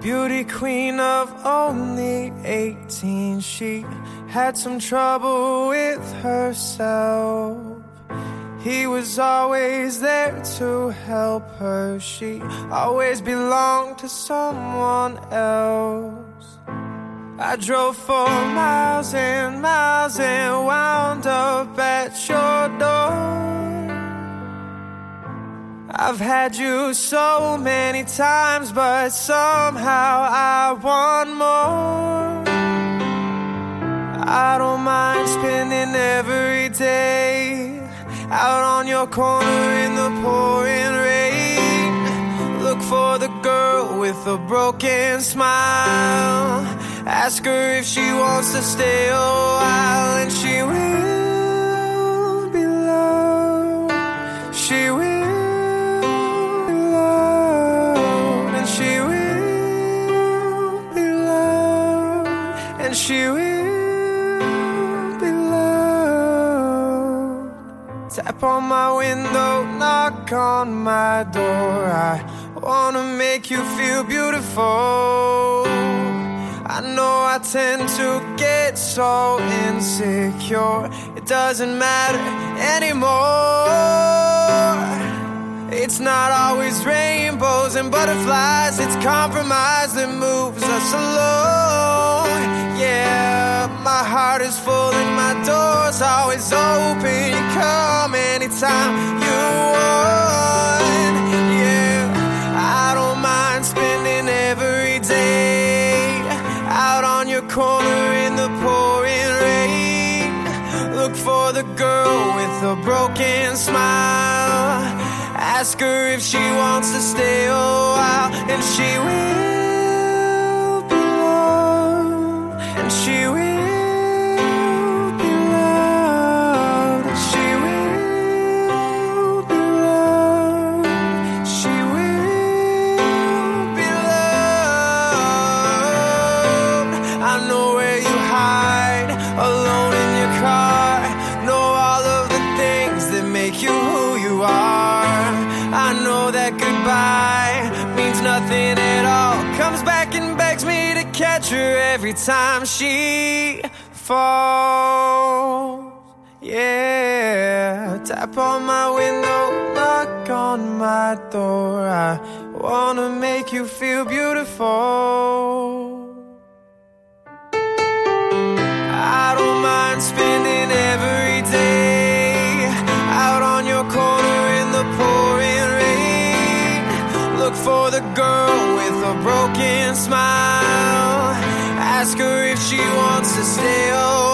Beauty queen of only 18, she had some trouble with herself. He was always there to help her. She always belonged to someone else. I drove for miles and miles and wound up at your door. I've had you so many times, but somehow I want more. I don't mind spending every day out on your corner in the pouring rain. Look for the girl with a broken smile. Ask her if she wants to stay a while, and she will be loved. She will. She will be loved. Tap on my window, knock on my door. I wanna make you feel beautiful. I know I tend to get so insecure. It doesn't matter anymore. It's not always rainbows and butterflies. It's compromise that moves us along. Yeah, my heart is full and my door's always open. You come anytime you want. Yeah, I don't mind spending every day out on your corner in the pouring rain. Look for the girl with a broken smile. Ask her if she wants to stay a while, and she will be loved, and she will be loved, and she will be loved, she will be loved. I know where you hide, alone in your car. Know all of the things that make you who you are. I know that goodbye means nothing at all. Comes back and begs me to catch her every time she falls. Yeah, tap on my window, knock on my door. I wanna make you feel beautiful. I don't mind spending every day out on your corner in the pouring rain. Look for the girl with a broken smile. Ask her if she wants to stay away.